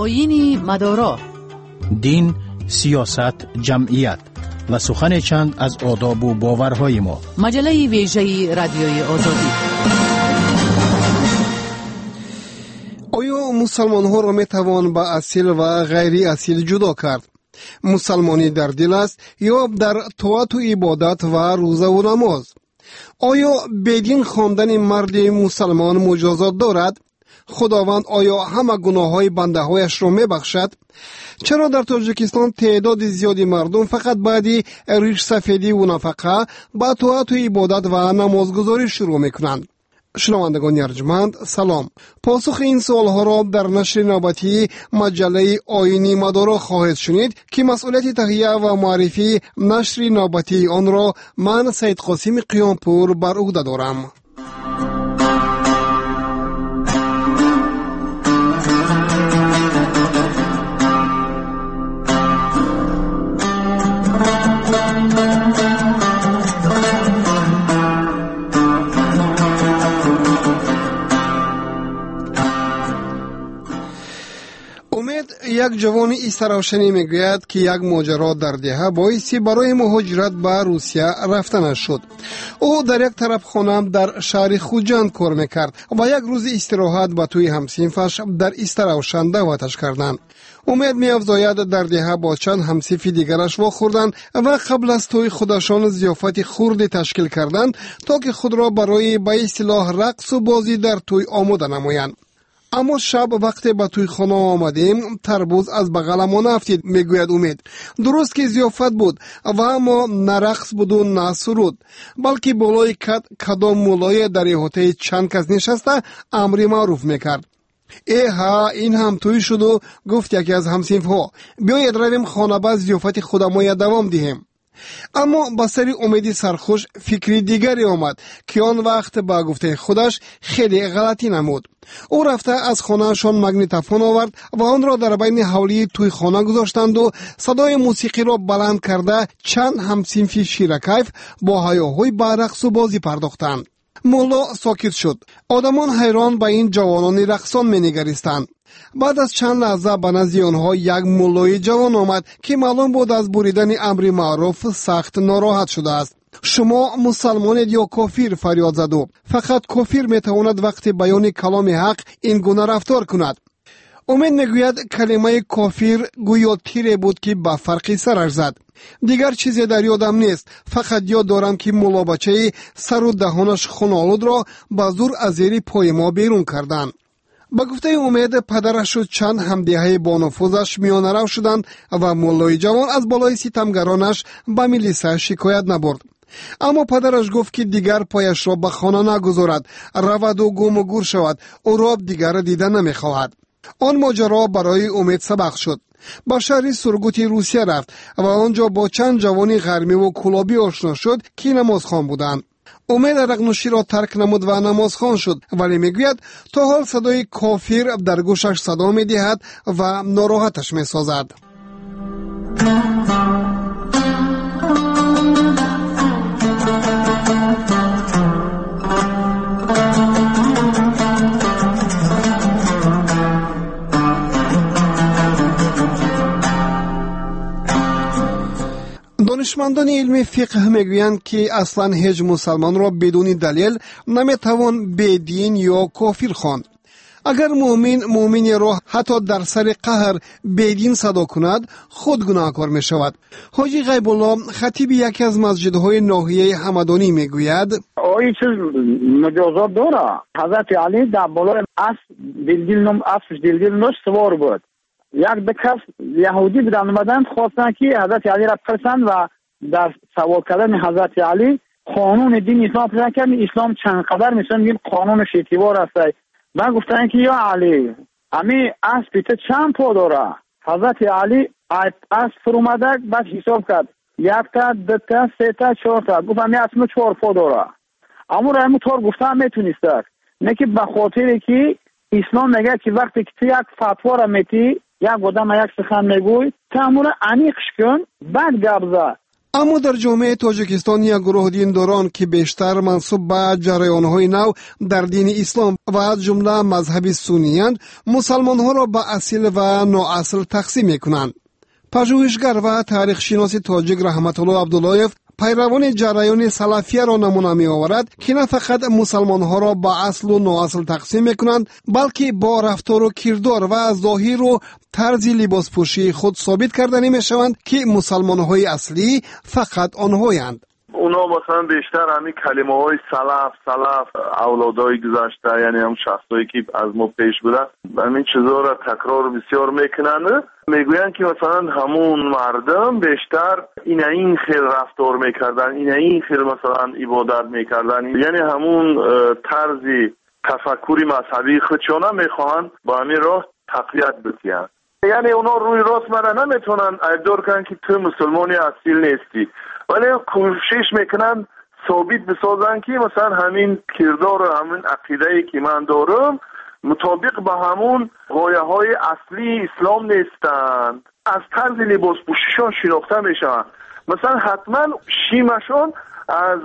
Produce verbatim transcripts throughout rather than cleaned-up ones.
آیین مدارا، دین، سیاست، جمعیت و سخن چند از آداب و باورهای ما. مجله ویژه رادیوی آزادی. آیا مسلمان ها را می توان با اصیل و غیر اصیل جدا کرد؟ مسلمانی در دل است یا در طاعت و عبادت و روزه و نماز؟ آیا بدین خواندن مرد مسلمان مجازات دارد؟ خداوند آیا همه گناه های بنده هایش را می بخشد؟ چرا در تاجیکستان تعداد زیادی مردم فقط بعدی ریش سفیدی و نفقه با طاعت و عبادت و نمازگزاری شروع می کنند؟ شنوندگان ارجمند سلام. پاسخ این سوال ها را در نشر نوبتی مجله آیین مدارا خواهید شنید که مسئولیت تهیه و معرفی نشر نوبتی آن را من سید قاسم قیامپور بر عهده دارم. یک جوان ایستراوشنی میگوید که یک ماجرا در دهه باعثی برای مهاجرت به روسیه رفتنش شد. او در یک طرف خانه در شهر خوجند کار میکرد و یک روز استراحت به توی همسینفش در ایستراوشن دعوتش کردند. امید می‌افزاید در دهه با چند همسیف دیگرش واخوردند و قبل از توی خودشان ضیافت خردی تشکیل کردند تا که خود را برای به اصطلاح رقص و بازی در توی آماده نمایند. اما شب وقتی به توی خانه آمدیم تربوز از بغلمان افتید، میگوید امید. درست که ضیافت بود و اما نه رقص بود و نه سرود، بلکه بالای کد کدام مولای در احاطه چند کس نشسته امری معروف میکرد. ای ها این هم توی شد و گفت یکی از همسینف ها بیایید رویم خانه با ضیافت خودمان دوام دهیم. اما با سر امیدی سرخوش فکری دیگری آمد که آن وقت با گفته خودش خیلی غلطی نمود. او رفته از خانهشان مگنیتوفون آورد و آن را در بین حولی توی خانه گذاشتند و صدای موسیقی را بلند کرده چند همسینفی شیرکیف با هیاهوی به رقص و بازی پرداختند. مولا ساکت شد. آدمان حیران به این جوانان رقصان می نگریستند. بعد از چند لحظه به نزد آنها یک مولای جوان آمد که معلوم بود از بریدن امر معروف سخت ناراحت شده است. شما مسلمانید یا کافر؟ فریاد زد او. فقط کافر میتواند وقتی بیان کلام حق این گونه رفتار کند. امید میگوید کلمه کافر گویا تیری بود که به فرقی سرش زد. دیگر چیزی در یادم نیست، فقط یاد دارم که مولا بچه سر و دهانش خونالود را با زور از زیر پای ما بیرون کردند. با گفته امید پدرش و چند همدیهای بانفوذش میانه رو شدند و مولای جوان از بالای ستمگرانش به میلیسه شکایت نبرد. اما پدرش گفت که دیگر پایش را به خانه نگذارد، رود و گم و گور شود، او را دیگر دیده نمیخواهد. آن ماجرا برای امید سبق شد. با شهر سورگوتی روسیه رفت و آنجا با چند جوانی غرمی و کلابی آشنا شد که نمازخوان بودند. امید رقنوشی را ترک نمود و نمازخوان شد، ولی میگوید تا حال صدای کافر در گوشش صدا میدهد و ناراحتش میسازد. دانشمندان علم فقه میگویند که اصلا هیچ مسلمان را بدون دلیل نمیتوان بدین یا کافر خواند. اگر مؤمن مؤمنی را حتی در سر قهر بدین صدا کند خود گناهکار می شود. حاجی غیب الله خطیب یکی از مسجدهای ناحیه همدانی میگوید این چیز مجازات داره. حضرت علی در بالای اسب دلگیر نم اسب دلگیر نوش سوار بود. یک دو کس یهودی بودن اومدن خواستن که حضرت علی را بکشند و در سوال کردن حضرت علی قانون دین اسلام پیدا کردن. اسلام چند قدر میشن میگن قانون شیطیوار است. من گفتن که یا علی امی اسب تو چند پا داره؟ حضرت علی اسب فرو اومده بعد حساب کرد یک تا دو تا سه تا چهار تا. گفتم اسب چهار پا داره. اما را همون طور گفتم میتونیست نه که به خاطر که اسلام میگه که وقتی که تو یک فتوا را میتی یک آدم یک سخن میگوی تعامل عمیقش کن بعد گپ زن. اما در جامعه تاجیکستان یک گروه دینداران که بیشتر منسوب به جریان‌های نو در دین اسلام و از جمله مذهب سنی‌اند، مسلمان‌ها را به اصیل و نااصل تقسیم می‌کنند. پژوهشگر و تاریخ شناس تاجیک رحمت الله عبداللهیف پیروان جریان سلفیه را نمونه می آورد که نه فقط مسلمان‌ها را به اصل و نااصل تقسیم می‌کنند، بلکه با رفتار و کردار و ظاهر و طرز لباس پوشی خود ثابت کردنی می‌شوند که مسلمان‌های اصلی فقط آنهایند. اونا مثلا بیشتر همین کلمه های سلف سلف اولادای گذشته، یعنی هم شخصایی که از ما پیش بودن، همین چیزا را تکرار بسیار میکنند. میگوین که مثلا همون مردم بیشتر این این خیل رفتار میکردن، این این خیل مثلا عبادت میکردن، یعنی همون طرزی تفکری مذهبی خودشون میخواهند با همین راه تقویت بسیار. یعنی اونا روی راست مرا نمیتونن ادعا کنن که تو مسلمانی اصیل نیستی، ولی کوشش میکنن ثابت بسازن که مثلا همین کردار و همین عقیده‌ای که من دارم مطابق با همون غایه های اصلی اسلام نیستند. از طرز لباس پوشیشان شناخته میشن. مثلا حتما شیمشان از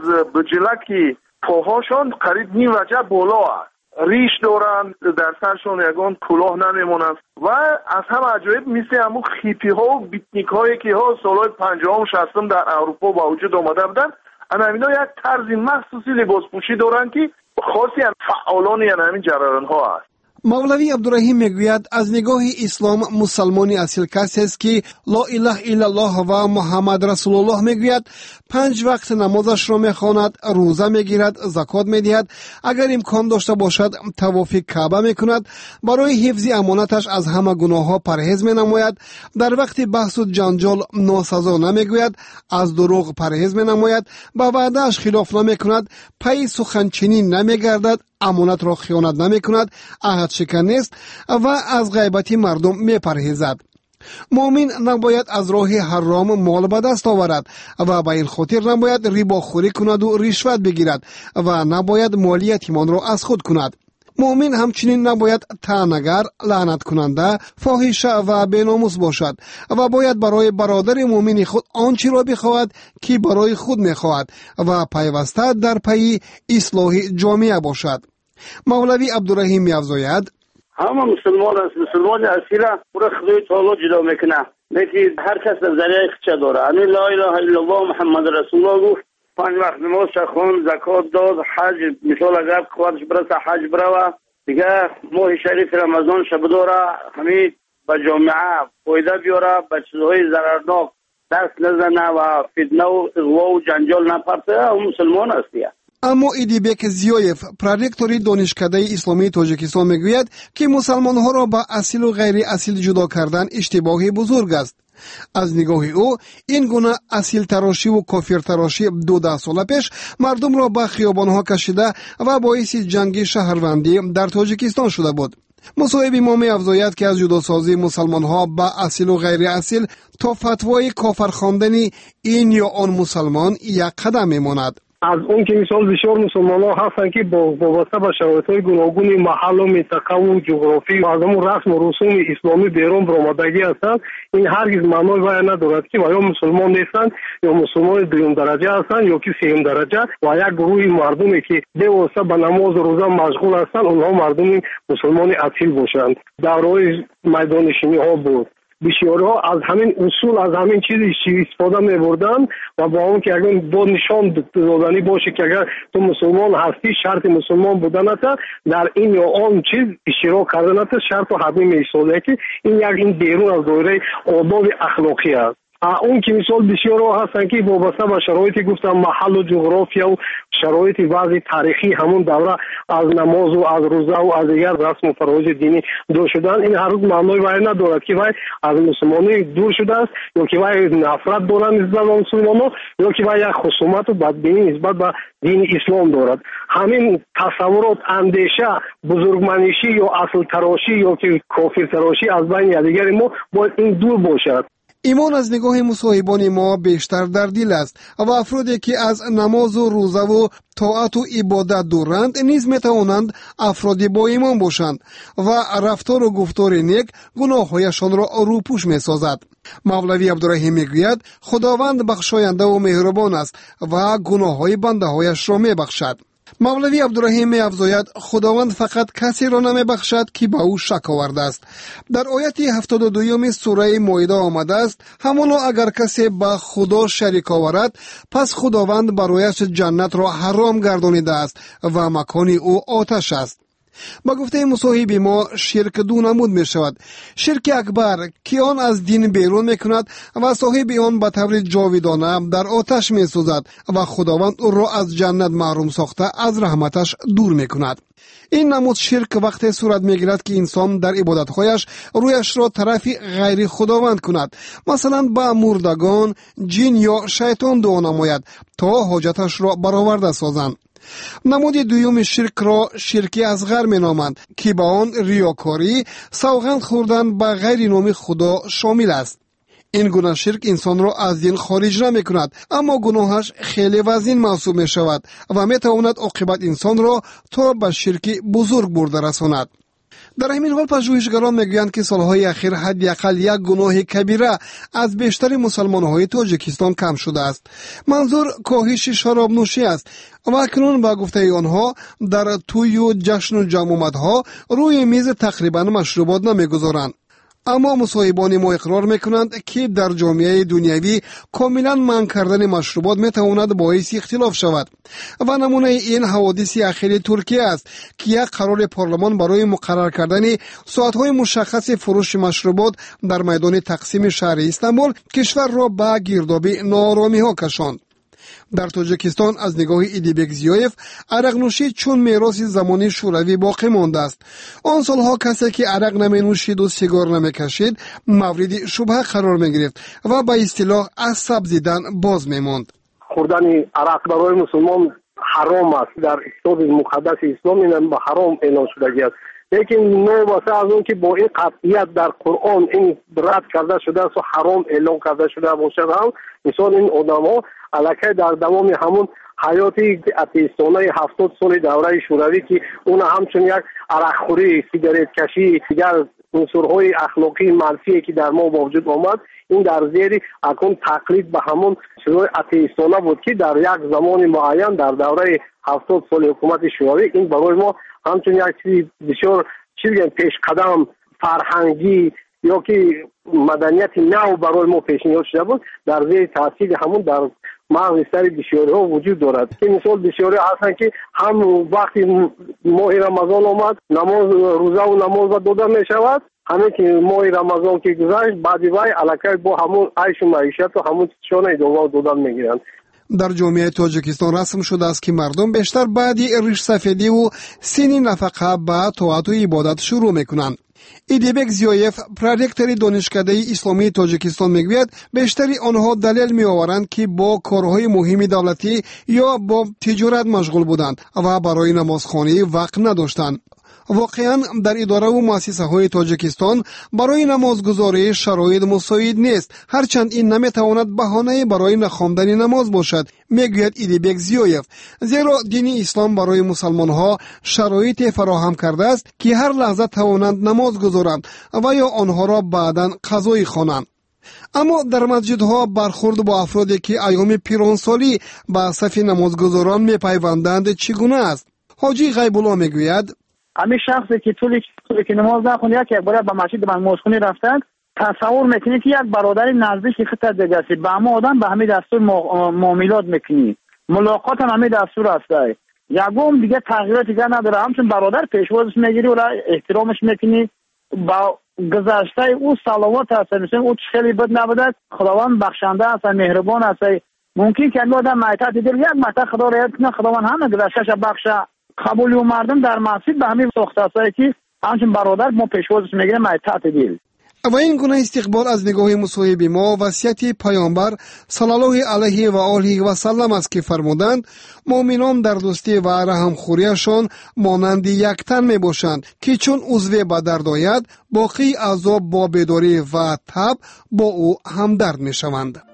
بجلک پاهاشان قریب نیم وجه بالا است، ریش دارن، در سرشون یگان کلاه نمیمونن و از هم عجایب مثل همون خیپی ها و بیتنیک هایی که ها سالهای پنجاه و شصتم در اروپا با وجود آمده بودن. همینا یک طرز مخصوصی لباس پوشی دارن که خاصی هم فعالان یعنی همین جریان ها است. مولوی عبدالرحیم میگوید از نگاه اسلام مسلمانی اصیل کسی است که لا اله الا الله و محمد رسول الله میگوید، پنج وقت نمازش را میخواند، روزه میگیرد، زکات میدهد، اگر امکان داشته باشد طواف کعبه میکند، برای حفظ امانتش از همه گناه ها پرهیز مینماید، در وقت بحث و جنجال ناسزا نمیگوید، از دروغ پرهیز مینماید، با وعده اش خلاف نمیکند، پی سخنچینی نمیگردد، امانت را خیانت نمی کند، عهد شکن نیست و از غیبت مردم می پرهیزد. مؤمن نباید از راه حرام مال به دست آورد و به این خاطر نباید ربا خوری کند و رشوت بگیرد و نباید مالی یتیمان را از خود کند. مؤمن همچنین نباید طعنه‌گر، لعنت کننده، فاحشه و بی‌ناموس باشد و باید برای برادر مؤمن خود آنچه را بخواهد که برای خود می‌خواهد و پیوسته در پی اصلاح جامعه باشد. مولوی عبدالرحیم می‌افزاید: همه مسلمان است، مسلمان اصیل پورا خدای تعالی جدا میکنه، لیکن هر کس در ذریعه خودش داره. همین لا اله الا الله محمد رسول الله گفت، پنج وقت نماز خون، زکات داد، حج، مثال اگر قوتش برسه حج بروه دیگه، ماه شریف رمضان شب داره، همین به جامعه فایده بیاره، به چیزهای ضررناک دست نزنه و فتنه و اغوا و جنجال نپرسه، اون مسلمان است. اما ایدیبک زیایف، پرورکتور دانشکده اسلامی تاجیکستان میگوید که مسلمان‌ها را با اصیل و غیر اصیل جدا کردن اشتباهی بزرگ است. از نگاه او این گونه اصیل تراشی و کافر تراشی دو ده سال پیش مردم را به خیابان‌ها کشیده و باعث جنگ شهروندی در تاجیکستان شده بود. مصاحب ما می‌افزاید که از جداسازی مسلمان‌ها به اصیل و غیر اصیل تا فتوای کافر خواندن این یا آن مسلمان یک قدم می‌ماند. از اون که مثال بسیار مسلمان ها هستن که با وابسته به شرایط های گوناگون محل و منطقه و جغرافی و از همون رسم و رسوم اسلامی بیرون برآمدگی هستند، این هرگز معنای وای ندارد که یا مسلمان نیستند یا مسلمان دوم درجه هستند یا که سوم درجه و یک گروه مردمی که به واسطه به نماز و روزه مشغول هستند اونها مردم مسلمان اصیل باشند. دورهای میدان نشینی ها بود، بسیارها از همین اصول از همین چیزی استفاده می‌بردن و با اون که اگر با نشان دادنی باشه که اگر تو مسلمان هستی شرط مسلمان بودن است در این یا آن چیز اشتراک کردن است شرط و حتمی می‌سازه که این یک این بیرون از دایره آداب اخلاقی است. اون که مثال بسیارها هستن که وابسته به شرایطی گفتم محل و جغرافیا و شرایط وضع تاریخی همون دوره از نماز و از روزه و از دیگر رسم و فرایض دینی دور شدن، این هر روز معنای وای ندارد که وای از مسلمانی دور شده است یا که وای نفرت دارن نسبت به مسلمانان یا که وای یک خصومت و بدبینی نسبت به دین اسلام دارد. همین تصورات، اندیشه، بزرگمنشی یا اصل تراشی یا که کافر تراشی از بین دیگر ما باید این دور باشد. ایمان از نگاه مصاحبان ما بیشتر در دل است و افرادی که از نماز و روزه و طاعت و عبادت دورند نیز میتوانند افرادی با ایمان باشند و رفتار و گفتار نیک گناههایشان را روپوش میسازد. مولوی عبدالرحیم میگوید خداوند بخشاینده و مهربان است و گناههای بنده هایش را میبخشد. مولوی عبدالرحیم می افزاید خداوند فقط کسی را نمی بخشد که به او شک آورده است. در آیت هفتاد و دو سوره مائده آمده است همانا اگر کسی به خدا شریک آورد پس خداوند برایش جنت را حرام گردانیده است و مکان او آتش است. با گفته مصاحب ما شرک دو نمود می شود. شرک اکبر که آن از دین بیرون می کند و صاحب آن به طور جاویدانه در آتش می سوزد و خداوند او را از جنت محروم ساخته از رحمتش دور می کند. این نمود شرک وقتی صورت می گیرد که انسان در عبادتهایش رویش را طرف غیر خداوند کند، مثلا به مردگان، جن یا شیطان دعا نماید تا حاجتش را برآورده سازند. نمود دوم شرک را شرک اصغر می نامند که با آن ریاکاری، سوگند خوردن به غیر نام خدا شامل است. این گناه شرک انسان را از دین خارج نمی کند اما گناهش خیلی وزین محسوب می شود و می تواند عاقبت انسان را تا به شرک بزرگ برده رساند. در همین حال پژوهشگران میگویند که سالهای اخیر حداقل یک گناه کبیره از بیشتر مسلمان‌های تاجیکستان کم شده است. منظور کاهش شراب نوشی است و اکنون با گفته آنها در توی و جشن و جمع‌آمدها روی میز تقریبا مشروبات نمیگذارند. اما مصاحبان ما اقرار میکنند که در جامعه دنیوی کاملا منع کردن مشروبات میتواند باعث اختلاف شود و نمونه این حوادث اخیر ترکیه است که یک قرار پارلمان برای مقرر کردن ساعتهای مشخص فروش مشروبات در میدان تقسیم شهر استانبول کشور را به گرداب ناآرامی ها کشاند. در تاجیکستان از نگاه ایدیبک زیایف عرق نوشی چون میراث زمانی شوروی باقی مانده است. آن سالها کسی که عرق نمی نوشید و سیگار نمی کشید مورد شبهه قرار می گرفت و به اصطلاح از سبزیدن باز می ماند. خوردن عرق برای مسلمان حرام است. در کتاب مقدس اسلام این به حرام اعلام شده است. لیکن نو واسه از اون که با این قطعیت در قرآن این رد کرده شده است و حرام اعلام کرده شده باشد هم مثال این آدم‌ها الکی در دوام همون حیاتی اتیستانه هفتاد سال دوره شوروی که اون همچون یک عرقخوری، سیگارت کشی، دیگر عنصرهای اخلاقی منفی که در ما وجود آمد این در زیر اکون تقلید به همون چیزهای اتیستانه بود که در یک زمان معین در دوره هفتاد سال حکومت شوروی این برای ما همچون یک چیز بسیار چیز پیش قدم فرهنگی یا که مدنیت نو برای ما پیشنهاد شده بود در زیر تاثیر همون در مغز سر بسیاری ها وجود دارد که مثال بسیاری هستند که هم وقتی ماه رمضان آمد نماز روزه و نماز داده می شود همه که ماه رمضان که گذشت بعدی وای الکی با همون عیش و معیشت و همون شانه دوام دادن می گیرند. در جامعه تاجیکستان رسم شده است که مردم بیشتر بعد ریش سفیدی و سین نفقه به طاعت و عبادت شروع میکنند. ایدیبک زیایف پرودیکتور دانشکده اسلامی تاجیکستان میگوید بیشتری آنها دلیل میآورند که با کارهای مهم دولتی یا با تجارت مشغول بودند و برای نمازخوانی وقت نداشتند. واقعا در اداره و مؤسسه های تاجیکستان برای نمازگزاری شرایط مساعد نیست، هرچند این نمیتواند بهانه برای نخواندن نماز باشد، میگوید ایدیبک زیایف، زیرا دین اسلام برای مسلمان ها شرایط فراهم کرده است که هر لحظه توانند نماز گذارند و یا آنها را بعداً قضایی خوانند. اما در مسجدها برخورد با افرادی که ایام پیرانسالی به صف نمازگزاران میپیوندند چگونه است؟ حاجی غیب‌الله میگوید همین شخصی که طولی طولی که نماز نخوند یک بار به مسجد نمازخوانی رفتند تصور میکنید که یک برادر نزدیک خودت دیگه است به همه آدم به همین دستور معاملات میکنی ملاقات هم همین دستور است یکم دیگه تغییرات دیگه نداره همچون برادر پیشوازش میگیری و احترامش میکنی با گذشته او صلوات هست مثلا او خیلی بد نبوده خداوند بخشنده است مهربان است ممکن که آدم معتاد دل یک مرتبه خدا را یاد کنه خداوند همه گذشتهش بخشه قبول و مردم در مسجد به همین ساخته است که همچون برادر ما پیشوازش میگیریم معتاد دل. و این گونه استقبال از نگاه مصاحب ما وصیت پیامبر صلی الله علیه و آله و سلم است که فرمودند مؤمنان در دوستی و رحمخوریشان مانند یک تن می باشند که چون عضو به درد آید باقی اعضا با بیداری و تب با او همدرد می شوند.